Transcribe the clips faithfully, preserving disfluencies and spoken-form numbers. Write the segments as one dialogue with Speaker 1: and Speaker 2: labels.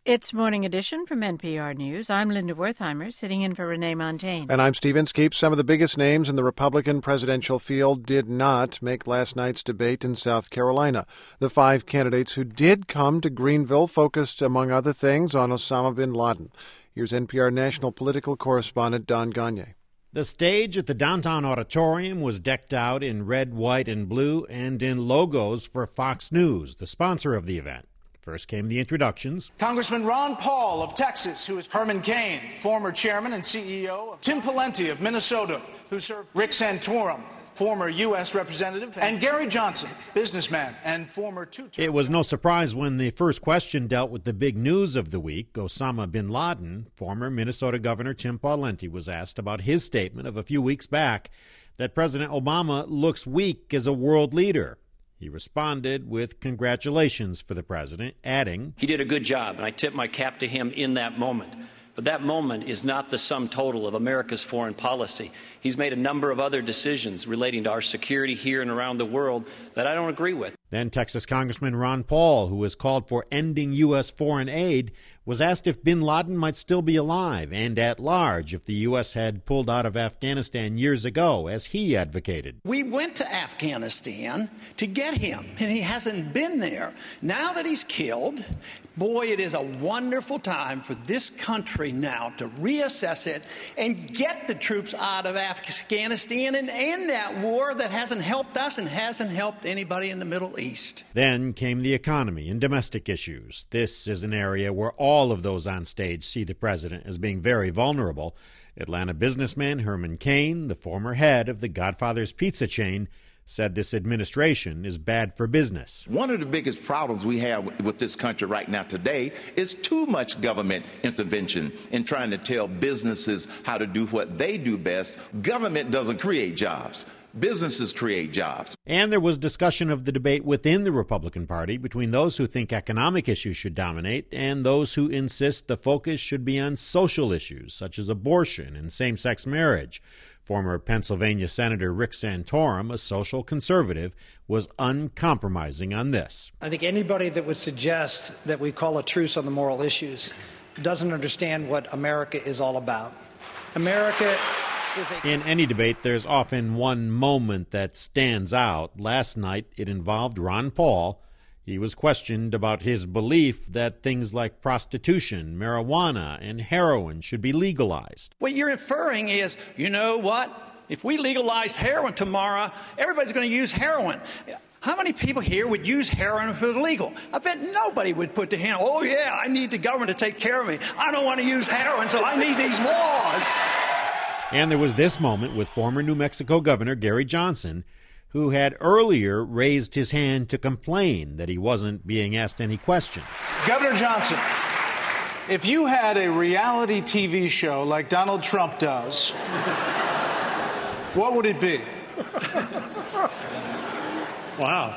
Speaker 1: It's Morning Edition from N P R News. I'm Linda Wertheimer, sitting in for Renee Montagne.
Speaker 2: And I'm Steve Inskeep. Some of the biggest names in the Republican presidential field did not make last night's debate in South Carolina. The five candidates who did come to Greenville focused, among other things, on Osama bin Laden. Here's N P R national political correspondent Don Gagné.
Speaker 3: The stage at the downtown auditorium was decked out in red, white, and blue and in logos for Fox News, the sponsor of the event. First came the introductions.
Speaker 4: Congressman Ron Paul of Texas, who is Herman Cain, former chairman and C E O. Tim Pawlenty of Minnesota, who served Rick Santorum, former U S representative. And Gary Johnson, businessman and former two-term...
Speaker 3: It was no surprise when the first question dealt with the big news of the week. Osama bin Laden, former Minnesota Governor Tim Pawlenty, was asked about his statement of a few weeks back that President Obama looks weak as a world leader. He responded with congratulations for the president, adding,
Speaker 5: "He did a good job, and I tip my cap to him in that moment. But that moment is not the sum total of America's foreign policy. He's made a number of other decisions relating to our security here and around the world that I don't agree with."
Speaker 3: Then Texas Congressman Ron Paul, who has called for ending U S foreign aid, was asked if bin Laden might still be alive and at large if the U S had pulled out of Afghanistan years ago, as he advocated.
Speaker 6: We went to Afghanistan to get him, and he hasn't been there. Now that he's killed, boy, it is a wonderful time for this country now to reassess it and get the troops out of Afghanistan and end that war that hasn't helped us and hasn't helped anybody in the Middle East.
Speaker 3: Then came the economy and domestic issues. This is an area where all of those on stage see the president as being very vulnerable. Atlanta businessman Herman Cain, the former head of the Godfather's Pizza chain, said this administration is bad for business.
Speaker 7: One of the biggest problems we have with this country right now today is too much government intervention in trying to tell businesses how to do what they do best. Government doesn't create jobs. Businesses create jobs.
Speaker 3: And there was discussion of the debate within the Republican Party between those who think economic issues should dominate and those who insist the focus should be on social issues such as abortion and same-sex marriage. Former Pennsylvania Senator Rick Santorum, a social conservative, was uncompromising on this.
Speaker 8: I think anybody that would suggest that we call a truce on the moral issues doesn't understand what America is all about. America is a...
Speaker 3: In any debate, there's often one moment that stands out. Last night, it involved Ron Paul. He was questioned about his belief that things like prostitution, marijuana, and heroin should be legalized.
Speaker 6: What you're inferring is, you know what? If we legalize heroin tomorrow, everybody's going to use heroin. How many people here would use heroin if it was legal? I bet nobody would put their hand, oh, yeah, I need the government to take care of me. I don't want to use heroin, so I need these laws.
Speaker 3: And there was this moment with former New Mexico Governor Gary Johnson, who had earlier raised his hand to complain that he wasn't being asked any questions.
Speaker 4: Governor Johnson, if you had a reality T V show like Donald Trump does, what would it be?
Speaker 9: Wow.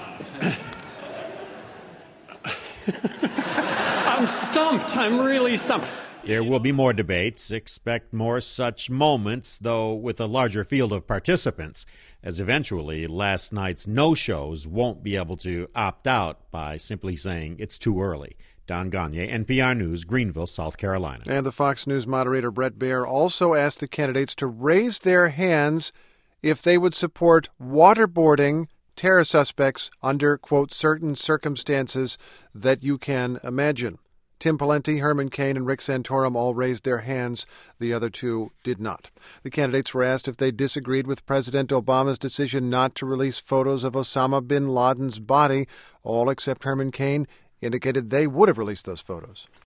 Speaker 9: I'm stumped. I'm really stumped.
Speaker 3: There will be more debates. Expect more such moments, though with a larger field of participants, as eventually last night's no-shows won't be able to opt out by simply saying it's too early. Don Gagné, N P R News, Greenville, South Carolina.
Speaker 2: And the Fox News moderator Bret Baier also asked the candidates to raise their hands if they would support waterboarding terror suspects under, quote, certain circumstances that you can imagine. Tim Pawlenty, Herman Cain, and Rick Santorum all raised their hands. The other two did not. The candidates were asked if they disagreed with President Obama's decision not to release photos of Osama bin Laden's body. All except Herman Cain indicated they would have released those photos.